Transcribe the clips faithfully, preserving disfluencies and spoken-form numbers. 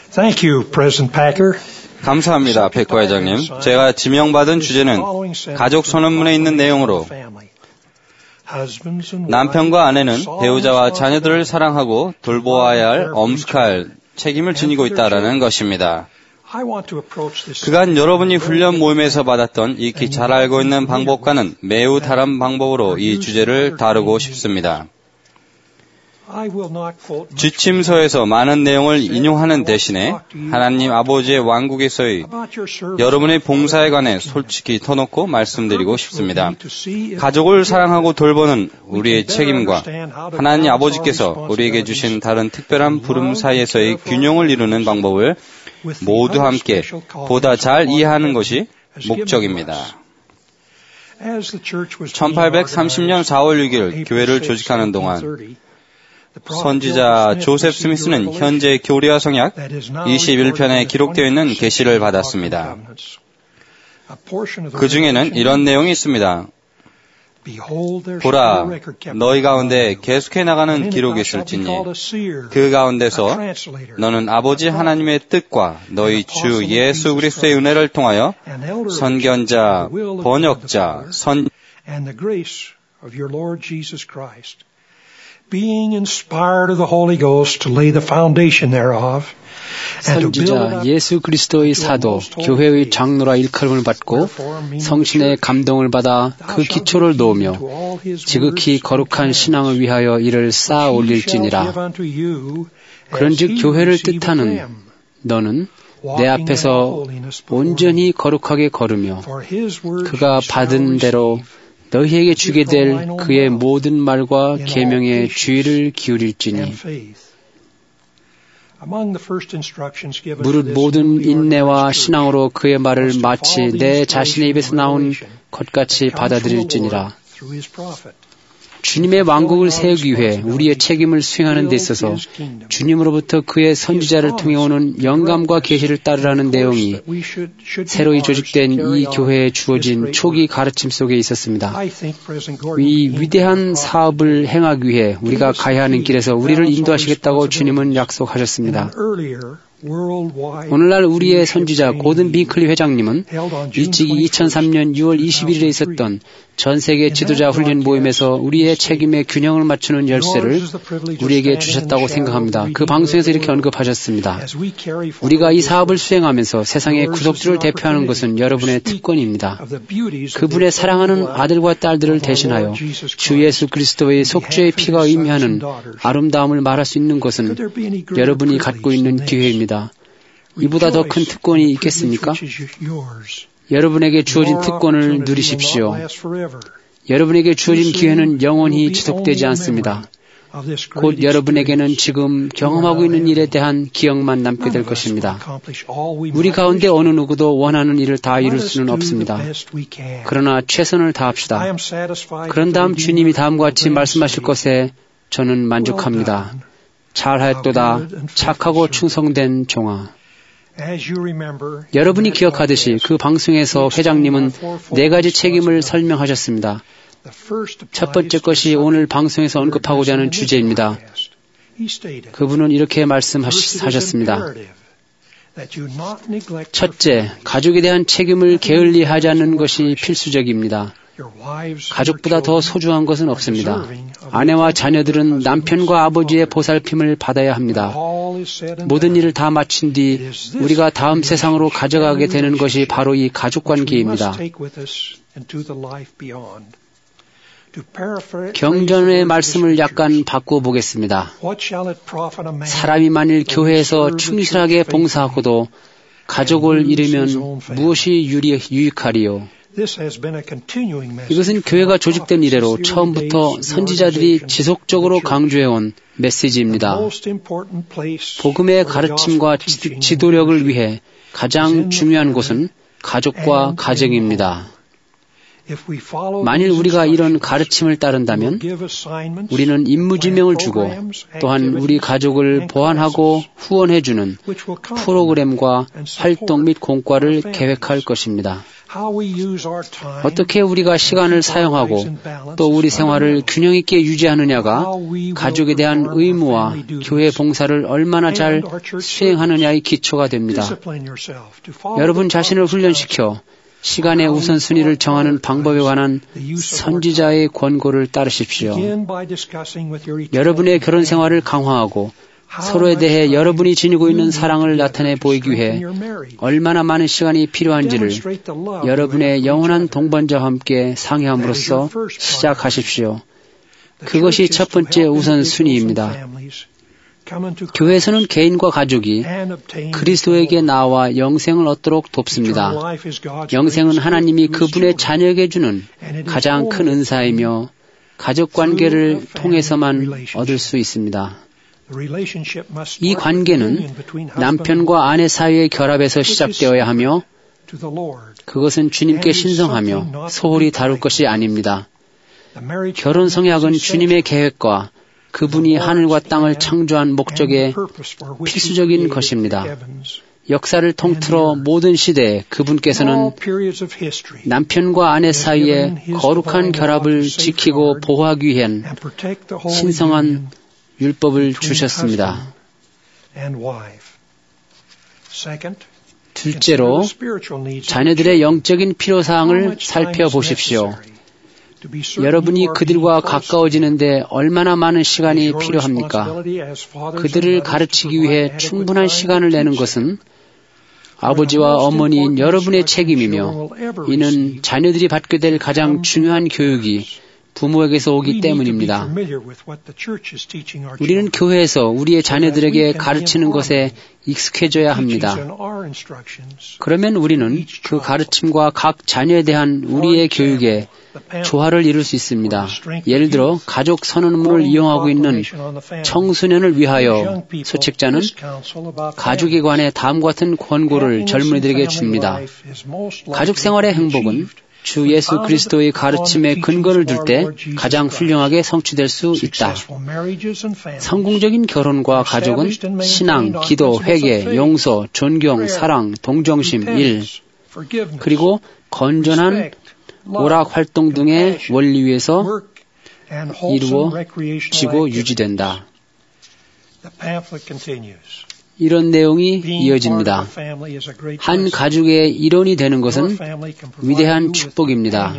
Thank you, President Packer. 감사합니다, 백과 회장님. 제가 지명받은 주제는 가족 선언문에 있는 내용으로 남편과 아내는 배우자와 자녀들을 사랑하고 돌보아야 할 엄숙할 책임을 지니고 있다라는 것입니다. 그간 여러분이 훈련 모임에서 받았던 익히 잘 알고 있는 방법과는 매우 다른 방법으로 이 주제를 다루고 싶습니다. 지침서에서 많은 내용을 인용하는 대신에 하나님 아버지의 왕국에서의 여러분의 봉사에 관해 솔직히 터놓고 말씀드리고 싶습니다. 가족을 사랑하고 돌보는 우리의 책임과 하나님 아버지께서 우리에게 주신 다른 특별한 부름 사이에서의 균형을 이루는 방법을 모두 함께 보다 잘 이해하는 것이 목적입니다. 천팔백삼십 년 사월 육일 교회를 조직하는 동안 선지자 조셉 스미스는 현재 교리와 성약 이십일 편에 기록되어 있는 계시를 받았습니다. 그 중에는 이런 내용이 있습니다. 보라, 너희 가운데 계속해 나가는 기록이 있을지니 그 가운데서 너는 아버지 하나님의 뜻과 너희 주 예수 그리스도의 은혜를 통하여 선견자, 번역자, 선 being inspired of the Holy Ghost to lay the foundation thereof. 선지자 예수 그리스도의 사도, 교회의 장로라 일컬음을 받고 성신의 감동을 받아 그 기초를 놓으며 지극히 거룩한 신앙을 위하여 이를 쌓아 올릴지니라. 그런즉 교회를 뜻하는 너는 내 앞에서 온전히 거룩하게 걸으며 그가 받은 대로 너희에게 주게 될 그의 모든 말과 계명에 주의를 기울일지니 무릇 모든 인내와 신앙으로 그의 말을 마치 내 자신의 입에서 나온 것같이 받아들일지니라. 주님의 왕국을 세우기 위해 우리의 책임을 수행하는 데 있어서 주님으로부터 그의 선지자를 통해 오는 영감과 계시를 따르라는 내용이 새로이 조직된 이 교회에 주어진 초기 가르침 속에 있었습니다. 이 위대한 사업을 행하기 위해 우리가 가야 하는 길에서 우리를 인도하시겠다고 주님은 약속하셨습니다. 오늘날 우리의 선지자 고든 빙클리 회장님은 일찍이 이천삼 년 유월 이십일일에 있었던 전 세계 지도자 훈련 모임에서 우리의 책임의 균형을 맞추는 열쇠를 우리에게 주셨다고 생각합니다. 그 방송에서 이렇게 언급하셨습니다. 우리가 이 사업을 수행하면서 세상의 구속주를 대표하는 것은 여러분의 특권입니다. 그분의 사랑하는 아들과 딸들을 대신하여 주 예수 그리스도의 속죄의 피가 의미하는 아름다움을 말할 수 있는 것은 여러분이 갖고 있는 기회입니다. 이보다 더 큰 특권이 있겠습니까? 여러분에게 주어진 특권을 누리십시오. 여러분에게 주어진 기회는 영원히 지속되지 않습니다. 곧 여러분에게는 지금 경험하고 있는 일에 대한 기억만 남게 될 것입니다. 우리 가운데 어느 누구도 원하는 일을 다 이룰 수는 없습니다. 그러나 최선을 다합시다. 그런 다음 주님이 다음과 같이 말씀하실 것에 저는 만족합니다. 잘하였도다 착하고 충성된 종아. 여러분이 기억하듯이 그 방송에서 회장님은 네 가지 책임을 설명하셨습니다. 첫 번째 것이 오늘 방송에서 언급하고자 하는 주제입니다. 그분은 이렇게 말씀하셨습니다. 첫째, 가족에 대한 책임을 게을리하지 않는 것이 필수적입니다. 가족보다 더 소중한 것은 없습니다. 아내와 자녀들은 남편과 아버지의 보살핌을 받아야 합니다. 모든 일을 다 마친 뒤 우리가 다음 세상으로 가져가게 되는 것이 바로 이 가족관계입니다. 경전의 말씀을 약간 바꿔보겠습니다. 사람이 만일 교회에서 충실하게 봉사하고도 가족을 잃으면 무엇이 유익하리요? 이것은 교회가 조직된 이래로 처음부터 선지자들이 지속적으로 강조해온 메시지입니다. 복음의 가르침과 지도력을 위해 가장 중요한 곳은 가족과 가정입니다. 만일 우리가 이런 가르침을 따른다면 우리는 임무지명을 주고 또한 우리 가족을 보완하고 후원해주는 프로그램과 활동 및 공과를 계획할 것입니다. 어떻게 우리가 시간을 사용하고 또 우리 생활을 균형 있게 유지하느냐가 가족에 대한 의무와 교회 봉사를 얼마나 잘 수행하느냐의 기초가 됩니다. 여러분 자신을 훈련시켜 시간의 우선순위를 정하는 방법에 관한 선지자의 권고를 따르십시오. 여러분의 결혼 생활을 강화하고 서로에 대해 여러분이 지니고 있는 사랑을 나타내 보이기 위해 얼마나 많은 시간이 필요한지를 여러분의 영원한 동반자와 함께 상의함으로써 시작하십시오. 그것이 첫 번째 우선순위입니다. 교회에서는 개인과 가족이 그리스도에게 나와 영생을 얻도록 돕습니다. 영생은 하나님이 그분의 자녀에게 주는 가장 큰 은사이며 가족 관계를 통해서만 얻을 수 있습니다. 이 관계는 남편과 아내 사이의 결합에서 시작되어야 하며 그것은 주님께 신성하며 소홀히 다룰 것이 아닙니다. 결혼 성약은 주님의 계획과 그분이 하늘과 땅을 창조한 목적의 필수적인 것입니다. 역사를 통틀어 모든 시대에 그분께서는 남편과 아내 사이의 거룩한 결합을 지키고 보호하기 위한 신성한 율법을 주셨습니다. 둘째로, 자녀들의 영적인 필요사항을 살펴보십시오. 여러분이 그들과 가까워지는데 얼마나 많은 시간이 필요합니까? 그들을 가르치기 위해 충분한 시간을 내는 것은 아버지와 어머니인 여러분의 책임이며 이는 자녀들이 받게 될 가장 중요한 교육이 부모에게서 오기 때문입니다. 우리는 교회에서 우리의 자녀들에게 가르치는 것에 익숙해져야 합니다. 그러면 우리는 그 가르침과 각 자녀에 대한 우리의 교육에 조화를 이룰 수 있습니다. 예를 들어 가족 선언문을 이용하고 있는 청소년을 위하여 소책자는 가족에 관해 다음과 같은 권고를 젊은이들에게 줍니다. 가족 생활의 행복은 주 예수 그리스도의 가르침에 근거를 둘 때 가장 훌륭하게 성취될 수 있다. 성공적인 결혼과 가족은 신앙, 기도, 회개, 용서, 존경, 사랑, 동정심, 일, 그리고 건전한 오락 활동 등의 원리 위에서 이루어지고 유지된다. 이런 내용이 이어집니다. 한 가족의 일원이 되는 것은 위대한 축복입니다.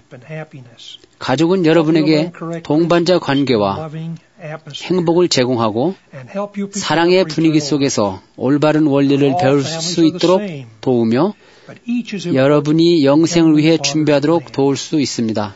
가족은 여러분에게 동반자 관계와 행복을 제공하고 사랑의 분위기 속에서 올바른 원리를 배울 수 있도록 도우며 여러분이 영생을 위해 준비하도록 도울 수 있습니다.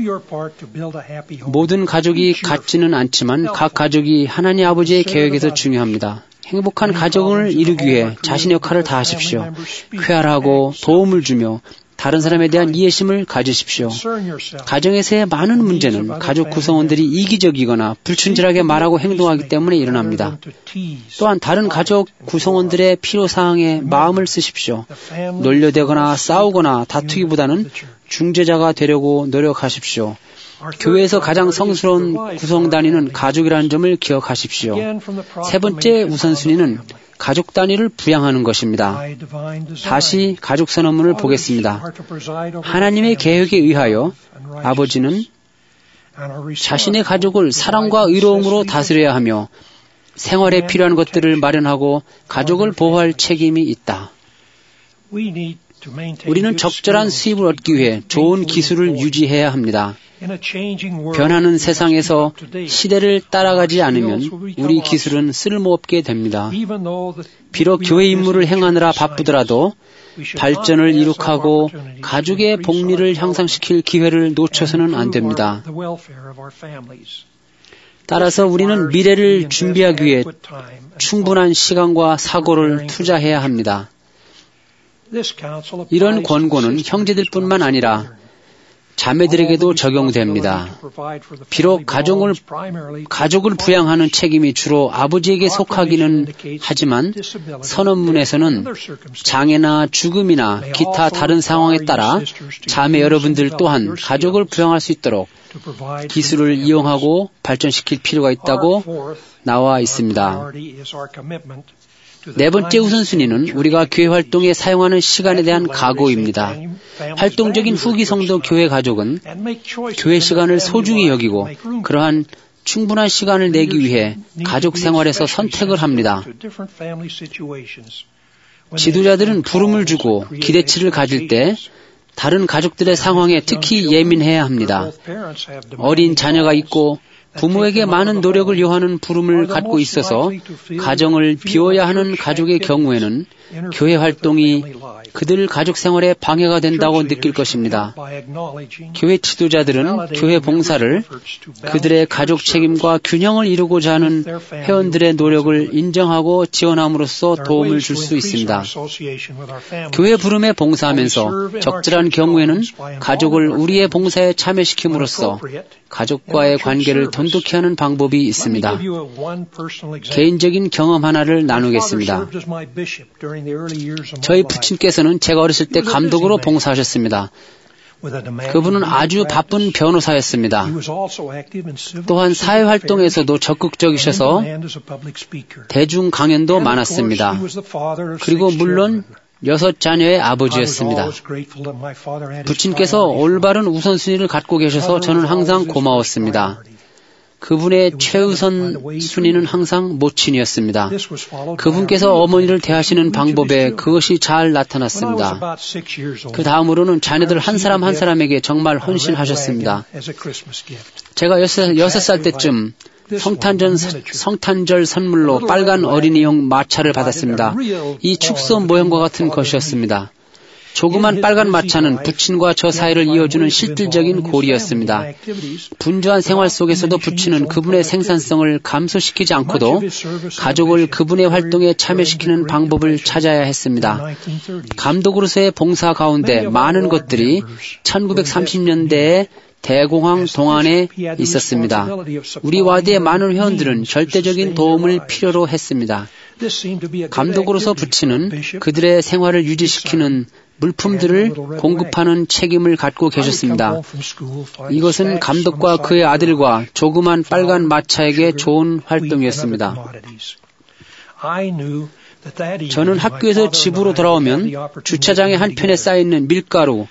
모든 가족이 같지는 않지만 각 가족이 하나님 아버지의 계획에서 중요합니다. 행복한 가정을 이루기 위해 자신의 역할을 다하십시오. 쾌활하고 도움을 주며 다른 사람에 대한 이해심을 가지십시오. 가정에서의 많은 문제는 가족 구성원들이 이기적이거나 불친절하게 말하고 행동하기 때문에 일어납니다. 또한 다른 가족 구성원들의 필요사항에 마음을 쓰십시오. 놀려대거나 싸우거나 다투기보다는 중재자가 되려고 노력하십시오. 교회에서 가장 성스러운 구성 단위는 가족이라는 점을 기억하십시오. 세 번째 우선순위는 가족 단위를 부양하는 것입니다. 다시 가족 선언문을 보겠습니다. 하나님의 계획에 의하여 아버지는 자신의 가족을 사랑과 의로움으로 다스려야 하며 생활에 필요한 것들을 마련하고 가족을 보호할 책임이 있다. 우리는 적절한 수입을 얻기 위해 좋은 기술을 유지해야 합니다. 변하는 세상에서 시대를 따라가지 않으면 우리 기술은 쓸모없게 됩니다. 비록 교회 임무를 행하느라 바쁘더라도 발전을 이룩하고 가족의 복리를 향상시킬 기회를 놓쳐서는 안 됩니다. 따라서 우리는 미래를 준비하기 위해 충분한 시간과 사고를 투자해야 합니다. 이런 권고는 형제들뿐만 아니라 자매들에게도 적용됩니다. 비록 가족을, 가족을 부양하는 책임이 주로 아버지에게 속하기는 하지만 선언문에서는 장애나 죽음이나 기타 다른 상황에 따라 자매 여러분들 또한 가족을 부양할 수 있도록 기술을 이용하고 발전시킬 필요가 있다고 나와 있습니다. 네 번째 우선순위는 우리가 교회 활동에 사용하는 시간에 대한 각오입니다. 활동적인 후기 성도 교회 가족은 교회 시간을 소중히 여기고 그러한 충분한 시간을 내기 위해 가족 생활에서 선택을 합니다. 지도자들은 부름을 주고 기대치를 가질 때 다른 가족들의 상황에 특히 예민해야 합니다. 어린 자녀가 있고 부모에게 많은 노력을 요하는 부름을 갖고 있어서 가정을 비워야 하는 가족의 경우에는 교회 활동이 그들 가족 생활에 방해가 된다고 느낄 것입니다. 교회 지도자들은 교회 봉사를 그들의 가족 책임과 균형을 이루고자 하는 회원들의 노력을 인정하고 지원함으로써 도움을 줄 수 있습니다. 교회 부름에 봉사하면서 적절한 경우에는 가족을 우리의 봉사에 참여시킴으로써 가족과의 관계를 돈독히 하는 방법이 있습니다. 개인적인 경험 하나를 나누겠습니다. 저희 부친께서는 제가 어렸을 때 감독으로 봉사하셨습니다. 그분은 아주 바쁜 변호사였습니다. 또한 사회활동에서도 적극적이셔서 대중 강연도 많았습니다. 그리고 물론 여섯 자녀의 아버지였습니다. 부친께서 올바른 우선순위를 갖고 계셔서 저는 항상 고마웠습니다. 그분의 최우선 순위는 항상 모친이었습니다. 그분께서 어머니를 대하시는 방법에 그것이 잘 나타났습니다. 그 다음으로는 자녀들 한 사람 한 사람에게 정말 헌신하셨습니다. 제가 여섯, 여섯 살 때쯤 성탄절, 성탄절 선물로 빨간 어린이용 마차를 받았습니다. 이 축소 모형과 같은 것이었습니다. 조그만 빨간 마차는 부친과 저 사이를 이어주는 실질적인 고리였습니다. 분주한 생활 속에서도 부친은 그분의 생산성을 감소시키지 않고도 가족을 그분의 활동에 참여시키는 방법을 찾아야 했습니다. 감독으로서의 봉사 가운데 많은 것들이 천구백삼십 년대에 대공황 동안에 있었습니다. 우리 와드의 많은 회원들은 절대적인 도움을 필요로 했습니다. 감독으로서 부친은 그들의 생활을 유지시키는 물품들을 공급하는 책임을 갖고 계셨습니다. 이것은 감독과 그의 아들과 조그만 빨간 마차에게 좋은 활동이었습니다. 저는 학교에서 집으로 돌아오면 주차장의 한편에 쌓여있는 밀가루,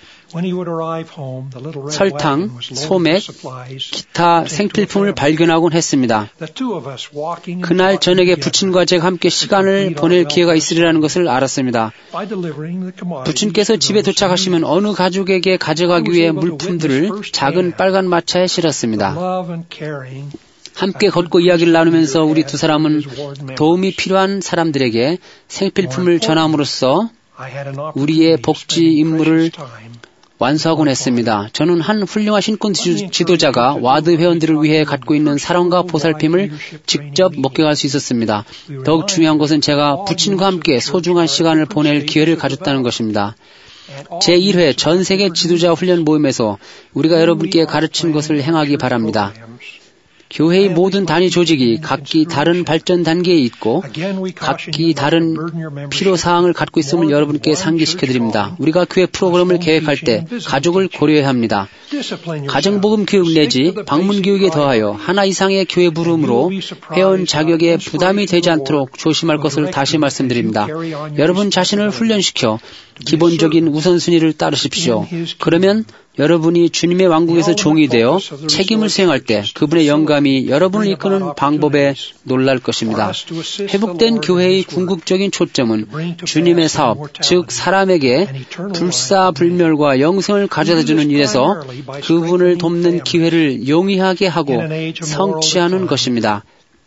설탕, 소맥, 기타 생필품을 발견하곤 했습니다. 그날 저녁에 부친과 제가 함께 시간을 보낼 기회가 있으리라는 것을 알았습니다. 부친께서 집에 도착하시면 어느 가족에게 가져가기 위해 물품들을 작은 빨간 마차에 실었습니다. 함께 걷고 이야기를 나누면서 우리 두 사람은 도움이 필요한 사람들에게 생필품을 전함으로써 우리의 복지 임무를 완수하곤 했습니다. 저는 한 훌륭한 신권 지도자가 와드 회원들을 위해 갖고 있는 사랑과 보살핌을 직접 목격할 수 있었습니다. 더욱 중요한 것은 제가 부친과 함께 소중한 시간을 보낼 기회를 가졌다는 것입니다. 제일 회 전 세계 지도자 훈련 모임에서 우리가 여러분께 가르친 것을 행하기 바랍니다. 교회의 모든 단위 조직이 각기 다른 발전 단계에 있고 각기 다른 필요사항을 갖고 있음을 여러분께 상기시켜드립니다. 우리가 교회 프로그램을 계획할 때 가족을 고려해야 합니다. 가정복음 교육 내지 방문 교육에 더하여 하나 이상의 교회 부름으로 회원 자격에 부담이 되지 않도록 조심할 것을 다시 말씀드립니다. 여러분 자신을 훈련시켜 기본적인 우선순위를 따르십시오. 그러면 여러분이 주님의 왕국에서 종이 되어 책임을 수행할 때 그분의 영감이 여러분을 이끄는 방법에 놀랄 것입니다. 회복된 교회의 궁극적인 초점은 주님의 사업, 즉 사람에게 불사불멸과 영생을 가져다주는 일에서 그분을 돕는 기회를 용이하게 하고 성취하는 것입니다.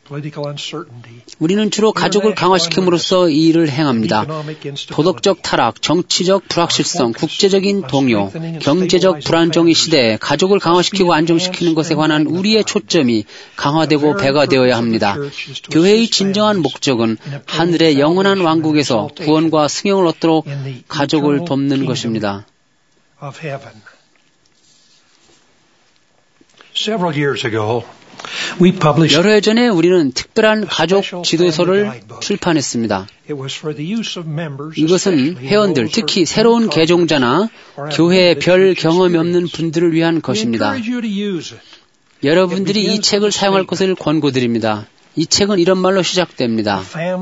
우리는 주로 가족을 강화시킴으로써 이 일을 행합니다. 도덕적 타락, 정치적 불확실성, 국제적인 동요, 경제적 불안정의 시대에 가족을 강화시키고 안정시키는 것에 관한 우리의 초점이 강화되고 배가 되어야 합니다. 교회의 진정한 목적은 하늘의 영원한 왕국에서 구원과 승용을 얻도록 가족을 돕는 것입니다. 여러 해 전에 우리는 특별한 가족 지도서를 출판했습니다. 이것은 회원들, 특히 새로운 개종자나 교회에 별 경험이 없는 분들을 위한 것입니다. 여러분들이 이 책을 사용할 것을 권고드립니다. 이 책은 이런 말로 시작됩니다.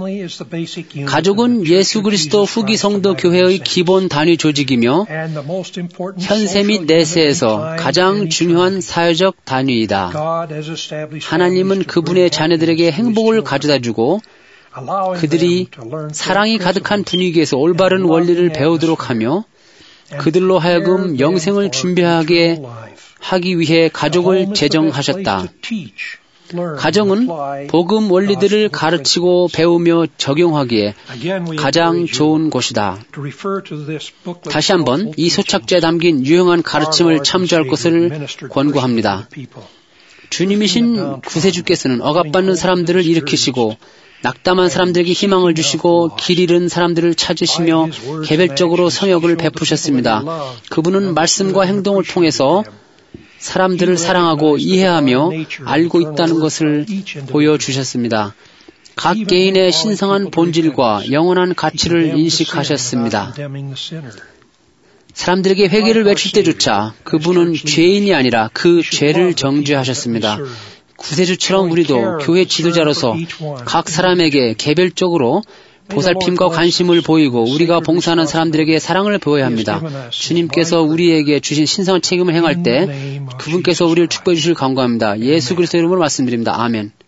가족은 예수 그리스도 후기 성도 교회의 기본 단위 조직이며 현세 및 내세에서 가장 중요한 사회적 단위이다. 하나님은 그분의 자녀들에게 행복을 가져다주고 그들이 사랑이 가득한 분위기에서 올바른 원리를 배우도록 하며 그들로 하여금 영생을 준비하게 하기 위해 가족을 제정하셨다. 가정은 복음 원리들을 가르치고 배우며 적용하기에 가장 좋은 곳이다. 다시 한번 이 소책자에 담긴 유용한 가르침을 참조할 것을 권고합니다. 주님이신 구세주께서는 억압받는 사람들을 일으키시고 낙담한 사람들에게 희망을 주시고 길 잃은 사람들을 찾으시며 개별적으로 성역을 베푸셨습니다. 그분은 말씀과 행동을 통해서 사람들을 사랑하고 이해하며 알고 있다는 것을 보여주셨습니다. 각 개인의 신성한 본질과 영원한 가치를 인식하셨습니다. 사람들에게 회개를 외칠 때조차 그분은 죄인이 아니라 그 죄를 정죄하셨습니다. 구세주처럼 우리도 교회 지도자로서 각 사람에게 개별적으로 보살핌과 관심을 보이고 우리가 봉사하는 사람들에게 사랑을 보여야 합니다. 주님께서 우리에게 주신 신성한 책임을 행할 때 그분께서 우리를 축복해 주실 간구합니다. 예수 그리스도 이름으로 말씀드립니다. 아멘.